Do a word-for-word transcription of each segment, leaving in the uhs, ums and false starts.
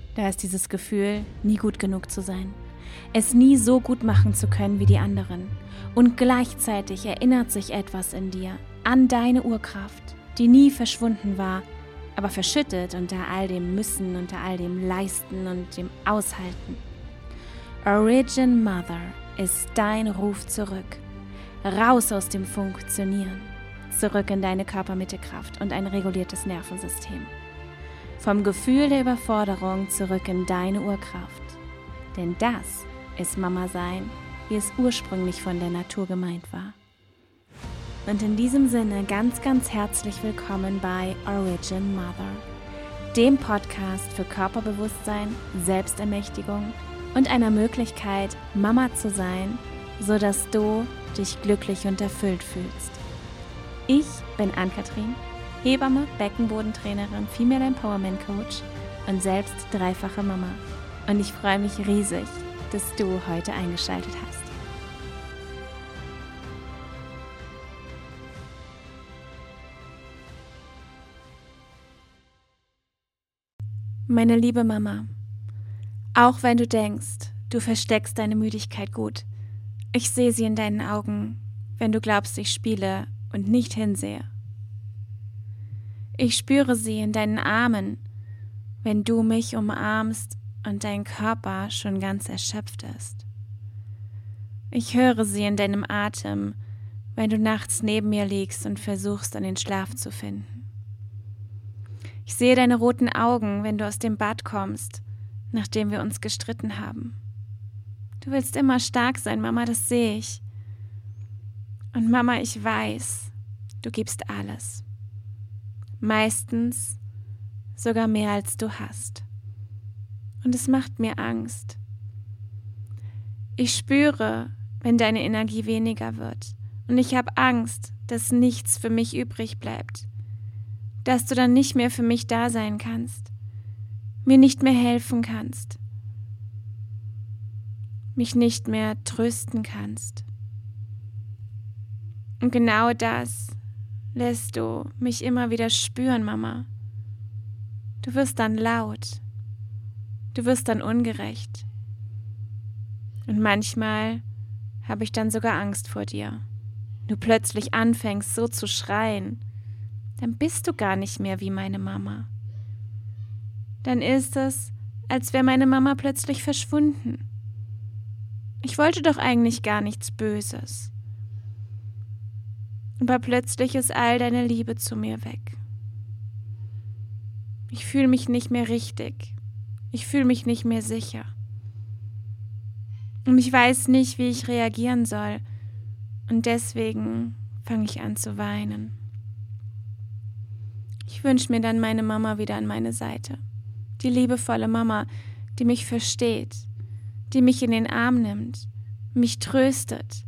Da ist dieses Gefühl, nie gut genug zu sein, es nie so gut machen zu können wie die anderen. Und gleichzeitig erinnert sich etwas in dir an deine Urkraft, die nie verschwunden war, aber verschüttet unter all dem Müssen, unter all dem Leisten und dem Aushalten. Origin Mother ist dein Ruf zurück, raus aus dem Funktionieren, zurück in deine Körpermittekraft und ein reguliertes Nervensystem. Vom Gefühl der Überforderung zurück in deine Urkraft. Denn das ist Mama sein, wie es ursprünglich von der Natur gemeint war. Und in diesem Sinne ganz, ganz herzlich willkommen bei Origin Mother, dem Podcast für Körperbewusstsein, Selbstermächtigung und einer Möglichkeit, Mama zu sein, sodass du dich glücklich und erfüllt fühlst. Ich bin Ann-Kathrin, Hebamme, Beckenbodentrainerin, Female Empowerment Coach und selbst dreifache Mama. Und ich freue mich riesig, dass du heute eingeschaltet hast. Meine liebe Mama, auch wenn du denkst, du versteckst deine Müdigkeit gut, ich sehe sie in deinen Augen, wenn du glaubst, ich spiele und nicht hinsehe. Ich spüre sie in deinen Armen, wenn du mich umarmst und dein Körper schon ganz erschöpft ist. Ich höre sie in deinem Atem, wenn du nachts neben mir liegst und versuchst, an den Schlaf zu finden. Ich sehe deine roten Augen, wenn du aus dem Bad kommst, nachdem wir uns gestritten haben. Du willst immer stark sein, Mama, das sehe ich. Und Mama, ich weiß, du gibst alles. Meistens sogar mehr, als du hast. Und es macht mir Angst. Ich spüre, wenn deine Energie weniger wird. Und ich habe Angst, dass nichts für mich übrig bleibt. Dass du dann nicht mehr für mich da sein kannst. Mir nicht mehr helfen kannst. Mich nicht mehr trösten kannst. Und genau das lässt du mich immer wieder spüren, Mama. Du wirst dann laut. Du wirst dann ungerecht. Und manchmal habe ich dann sogar Angst vor dir. Du plötzlich anfängst so zu schreien, dann bist du gar nicht mehr wie meine Mama. Dann ist es, als wäre meine Mama plötzlich verschwunden. Ich wollte doch eigentlich gar nichts Böses. Aber plötzlich ist all deine Liebe zu mir weg. Ich fühle mich nicht mehr richtig. Ich fühle mich nicht mehr sicher. Und ich weiß nicht, wie ich reagieren soll. Und deswegen fange ich an zu weinen. Ich wünsche mir dann meine Mama wieder an meine Seite. Die liebevolle Mama, die mich versteht, die mich in den Arm nimmt, mich tröstet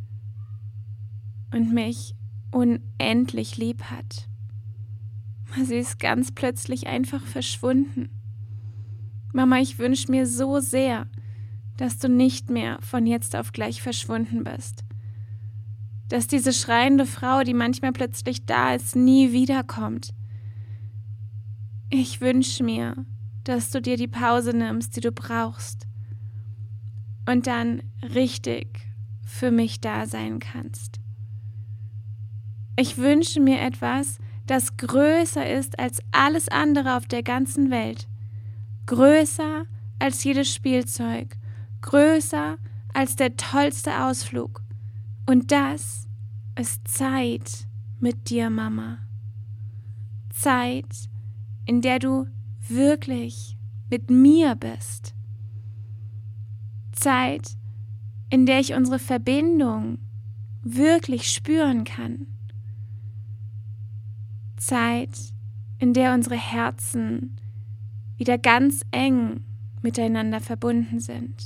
und mich unendlich lieb hat. Sie ist ganz plötzlich einfach verschwunden. Mama, ich wünsche mir so sehr, dass du nicht mehr von jetzt auf gleich verschwunden bist. Dass diese schreiende Frau, die manchmal plötzlich da ist, nie wiederkommt. Ich wünsche mir, dass du dir die Pause nimmst, die du brauchst und dann richtig für mich da sein kannst. Ich wünsche mir etwas, das größer ist als alles andere auf der ganzen Welt. Größer als jedes Spielzeug. Größer als der tollste Ausflug. Und das ist Zeit mit dir, Mama. Zeit, in der du wirklich mit mir bist. Zeit, in der ich unsere Verbindung wirklich spüren kann. Zeit, in der unsere Herzen wieder ganz eng miteinander verbunden sind.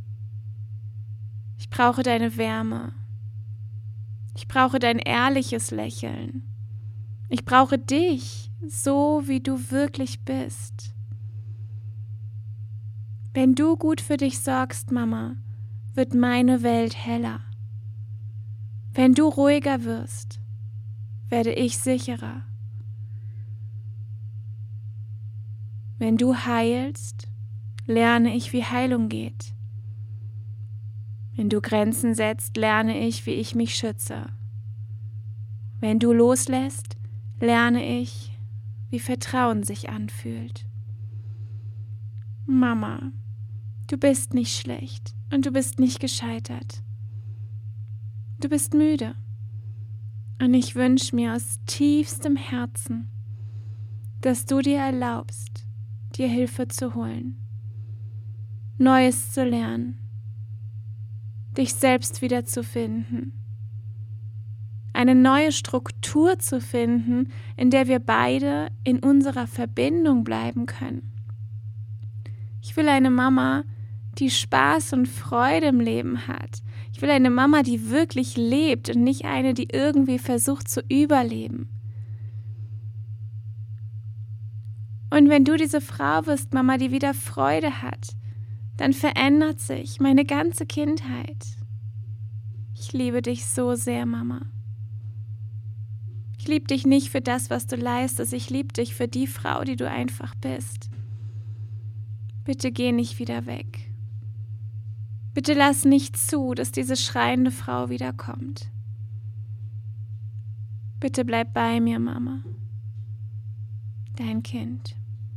Ich brauche deine Wärme. Ich brauche dein ehrliches Lächeln. Ich brauche dich, so wie du wirklich bist. Wenn du gut für dich sorgst, Mama, wird meine Welt heller. Wenn du ruhiger wirst, werde ich sicherer. Wenn du heilst, lerne ich, wie Heilung geht. Wenn du Grenzen setzt, lerne ich, wie ich mich schütze. Wenn du loslässt, lerne ich, wie Vertrauen sich anfühlt. Mama, du bist nicht schlecht und du bist nicht gescheitert. Du bist müde und ich wünsche mir aus tiefstem Herzen, dass du dir erlaubst, dir Hilfe zu holen, Neues zu lernen, dich selbst wiederzufinden, eine neue Struktur zu finden, in der wir beide in unserer Verbindung bleiben können. Ich will eine Mama, die Spaß und Freude im Leben hat. Ich will eine Mama, die wirklich lebt und nicht eine, die irgendwie versucht zu überleben. Und wenn du diese Frau wirst, Mama, die wieder Freude hat, dann verändert sich meine ganze Kindheit. Ich liebe dich so sehr, Mama. Ich liebe dich nicht für das, was du leistest. Ich liebe dich für die Frau, die du einfach bist. Bitte geh nicht wieder weg. Bitte lass nicht zu, dass diese schreiende Frau wiederkommt. Bitte bleib bei mir, Mama. Dein Kind.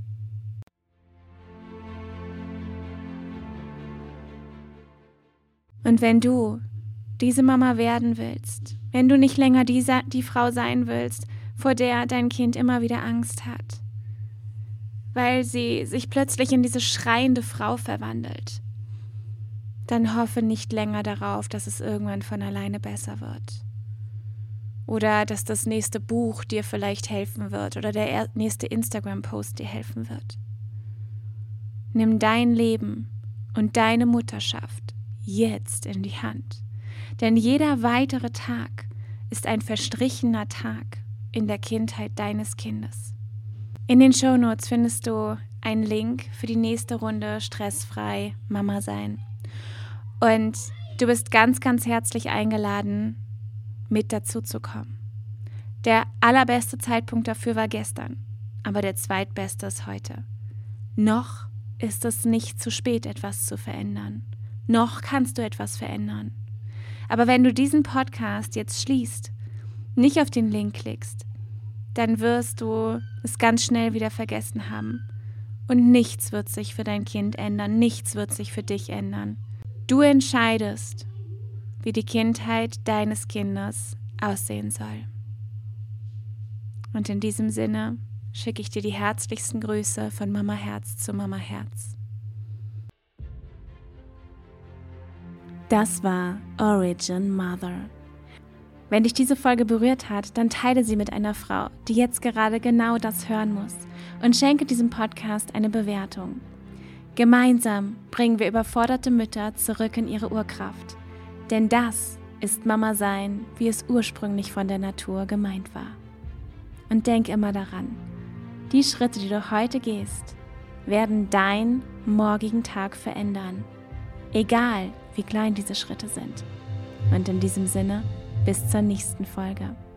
Und wenn du diese Mama werden willst, wenn du nicht länger diese, die Frau sein willst, vor der dein Kind immer wieder Angst hat, weil sie sich plötzlich in diese schreiende Frau verwandelt, dann hoffe nicht länger darauf, dass es irgendwann von alleine besser wird. Oder dass das nächste Buch dir vielleicht helfen wird oder der nächste Instagram-Post dir helfen wird. Nimm dein Leben und deine Mutterschaft jetzt in die Hand. Denn jeder weitere Tag ist ein verstrichener Tag in der Kindheit deines Kindes. In den Shownotes findest du einen Link für die nächste Runde Stressfrei Mama sein. Und du bist ganz, ganz herzlich eingeladen, mit dazu zu kommen. Der allerbeste Zeitpunkt dafür war gestern, aber der zweitbeste ist heute. Noch ist es nicht zu spät, etwas zu verändern. Noch kannst du etwas verändern. Aber wenn du diesen Podcast jetzt schließt, nicht auf den Link klickst, dann wirst du es ganz schnell wieder vergessen haben. Und nichts wird sich für dein Kind ändern, nichts wird sich für dich ändern. Du entscheidest, wie die Kindheit deines Kindes aussehen soll. Und in diesem Sinne schicke ich dir die herzlichsten Grüße von Mama Herz zu Mama Herz. Das war Origin Mother. Wenn dich diese Folge berührt hat, dann teile sie mit einer Frau, die jetzt gerade genau das hören muss, und schenke diesem Podcast eine Bewertung. Gemeinsam bringen wir überforderte Mütter zurück in ihre Urkraft. Denn das ist Mama sein, wie es ursprünglich von der Natur gemeint war. Und denk immer daran, die Schritte, die du heute gehst, werden deinen morgigen Tag verändern. Egal, wie klein diese Schritte sind. Und in diesem Sinne, bis zur nächsten Folge.